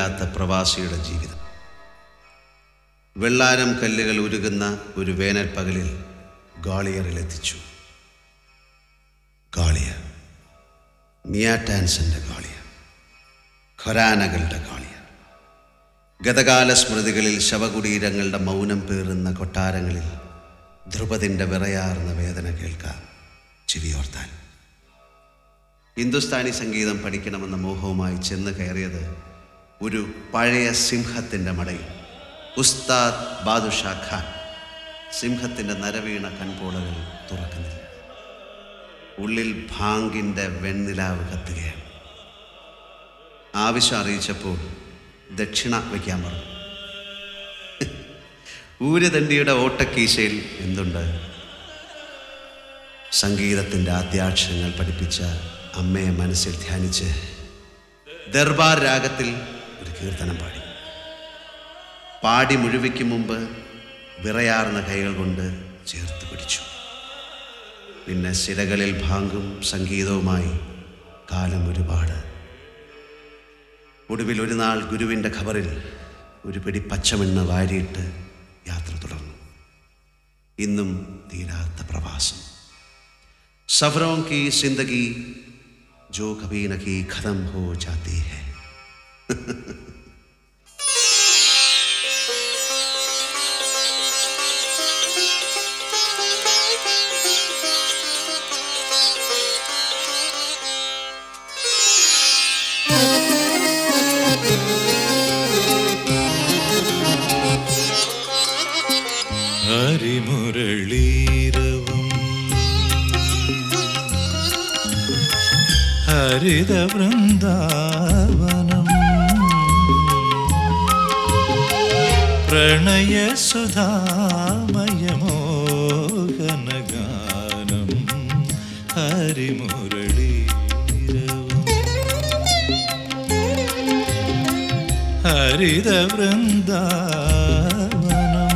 തീരാത്ത പ്രവാസിയുടെ ജീവിതം. വെള്ളാരം കല്ലുകൾ ഉരുകുന്ന ഒരു വേനൽ പകലിൽ ഗ്വാളിയറിലെത്തിച്ചു. ഗ്വാളിയർ, മിയാറ്റാൻസിൻ്റെ ഗ്വാളിയർ, ഖൊരാനകളുടെ ഗ്വാളിയർ. ഗതകാല സ്മൃതികളിൽ ശവകുടീരങ്ങളുടെ മൗനം പേറുന്ന കൊട്ടാരങ്ങളിൽ ധ്രുപതിൻ്റെ വിറയാർന്ന വേദന കേൾക്കാം ചെവിയോർത്താൻ. ഹിന്ദുസ്ഥാനി സംഗീതം പഠിക്കണമെന്ന മോഹവുമായി ചെന്ന് കയറിയത് ഒരു പഴയ സിംഹത്തിൻ്റെ മടയിൽ. ഉസ്താദ് ബാദുഷാ ഖാൻ. സിംഹത്തിൻ്റെ നരവീണ കൺപോളകൾ തുറക്കുന്നില്ല. ഉള്ളിൽ ഭാങ്കിൻ്റെ വെണ്ണിലാവ് കത്തുകയാണ്. ആവശ്യം അറിയിച്ചപ്പോൾ ദക്ഷിണ വയ്ക്കാൻ പറഞ്ഞു. ഊരുതണ്ടിയുടെ ഓട്ടക്കീശയിൽ എന്തുണ്ട്? സംഗീതത്തിൻ്റെ ആദ്യാക്ഷരങ്ങൾ പഠിപ്പിച്ച അമ്മയെ മനസ്സിൽ ധ്യാനിച്ച് ദർബാർ രാഗത്തിൽ ഒരു കീർത്തനം പാടി. പാടി മുഴുവിക്കും മുമ്പ് വിറയാർന്ന കൈകൾ കൊണ്ട് ചേർത്ത് പിടിച്ചു. പിന്നെ സിരകളിൽ ഭാങ്കും സംഗീതവുമായി കാലം ഒരുപാട്. ഒടുവിൽ ഒരു നാൾ ഗുരുവിൻ്റെ ഖബറിൽ ഒരു പിടി പച്ചമണ്ണ് വാരിയിട്ട് യാത്ര തുടർന്നു. ഇന്നും തീരാത്ത പ്രവാസം. സഫറോं की जिंदगी जो कभी न की खत्म हो जाती है. ഹരിമുരളീരവം ഹരിത വൃന്ദാവനം പ്രണയസുധാമയമോഹനഗാനം ഹരിമുരളീരവം ഹരിത വൃന്ദാവനം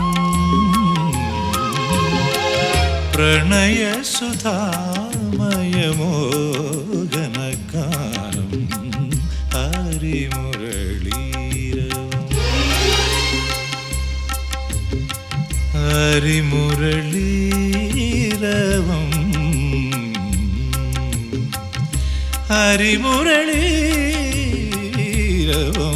പ്രണയസുധാമയമോഹനഗാനം ഹരിമുരളീരവം ഹരിമുരളീരവം ഹരിമുരളീരവം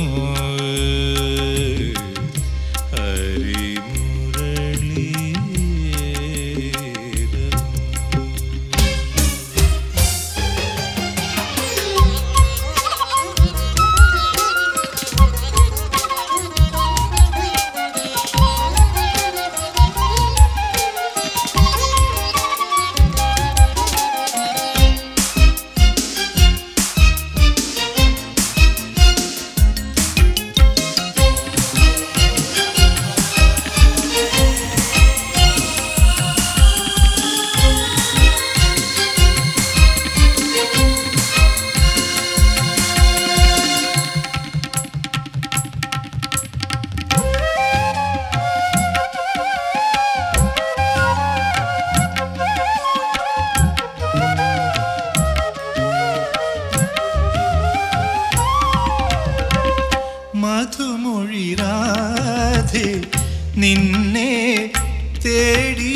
മധുമൊഴിരാധേ നിന്നെ തേടി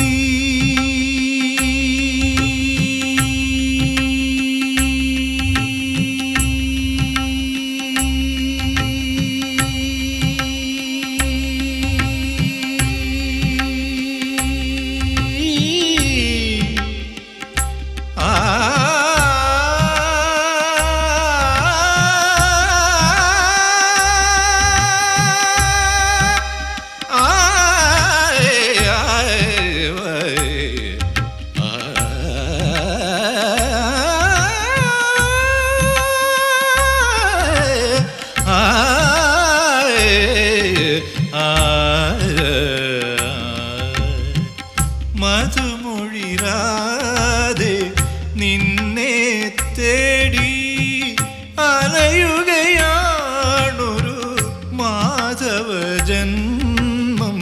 മധുമൊഴിരാതെ നിന്നെ തേടി അലയുകയാണൊരു മാധവ ജന്മം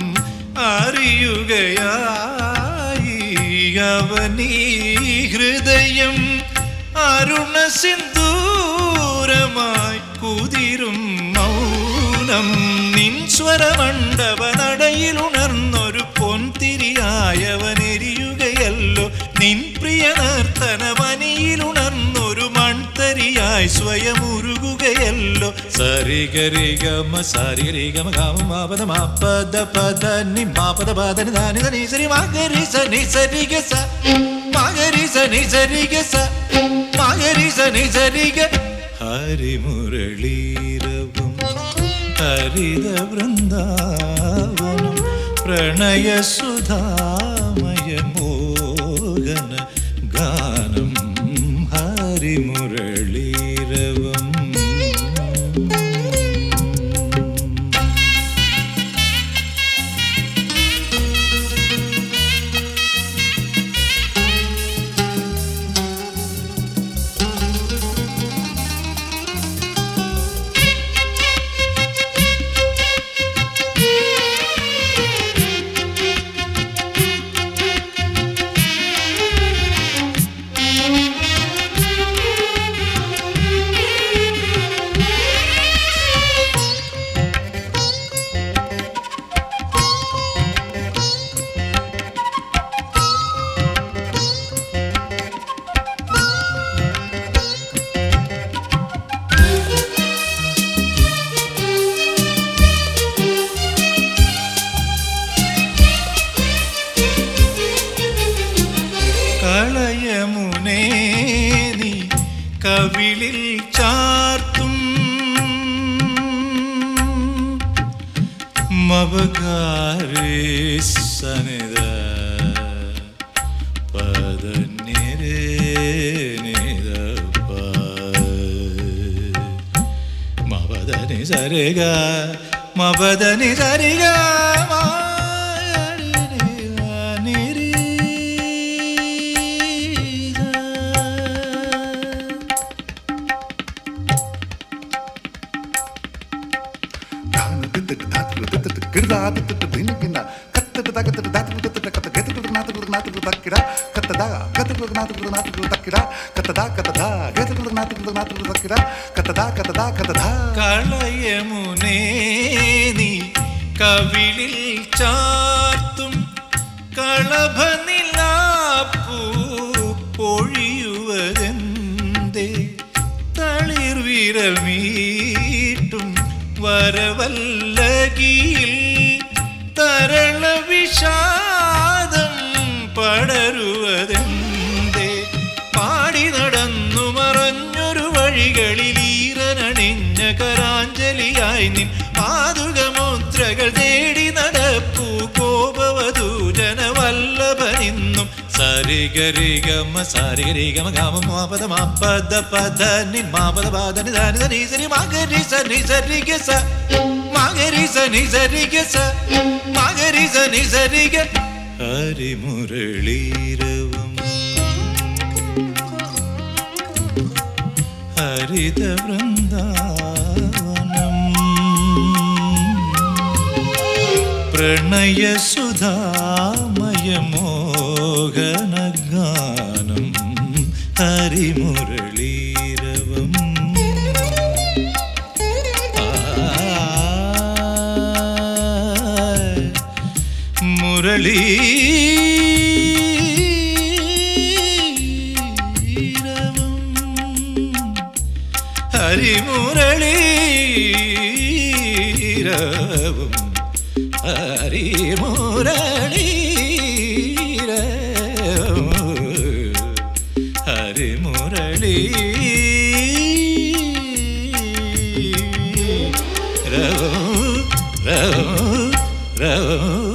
അറിയുകയായി അവനീ ഹൃദയം അരുണ സിന്ദൂരമായി കുതിരും മൗ സ്വരമണ്ഡപ നടയിലുണർന്നൊരു പൊൻതിരിയായവനെരിയുകയല്ലോ നിൻ പ്രിയ നർത്തനവനിയിലുണർന്നൊരു മൺതരിയായി സ്വയം ഉരുകുകയല്ലോ. സരിഗരിഗമ സരിഗരിഗമ ഗമ മാപദ മാപദ പദ നി മാപദ പദ നി ധാനി ധനി സരി മഗരി സനി സരി ഗ സ മഗരി സനി സരി ഗ സ മഗരി സനി സരി ഗ. ഹരിമുരളീരവം ഹരിത വൃന്ദാവനം പ്രണയസുധാമയ മോഹന ഗാനം ഹരിമുരളീരവം. കളയമുനേ നീ കവിളിൽ ചാർത്തും മവകാരേ സനിധ പദനിരേ നിധ മവദനി സരിഗ മവദനി സരിഗ കളയമുനേ നീ കവിളിൽ ചാർത്തും കളഭനിലാപ്പൂ പൊഴിയുവതെന്തേ തളിർവിരൽ മീട്ടും വരവല്ലകിയിൽ തരള വിഷാദം പടരുവതെന്തേ പാടി നടന്നു മറഞ്ഞൊരു വഴികളിൽ ഈറനണിഞ്ഞ കരാഞ്ജലിയായി നിൻ പാതുകമുദ്രകൾ തേടി നടപ്പൂ കോപവധൂജന വല്ലഭനിന്നും. സരിഗരിഗമ സരിഗരിഗമ ഗമ മാപദ മാപദ പദ നി മാപദ പദ നി ധാനി ധനി സരി മഗരി സനി സരി ഗ സ മഗരി സനി സരി ഗ സ മഗരി സനി സരി ഗ. ഹരിമുരളീരവം ഹരിത വൃന്ദാവനം പ്രണയസുധാമയ മോഹന ഗാനം ഹരിമുരളീരവം. മുരളീരവം ഹരിമുരളീരവം ഹരിമുരളീരവം ഹരിമുരളീരവം.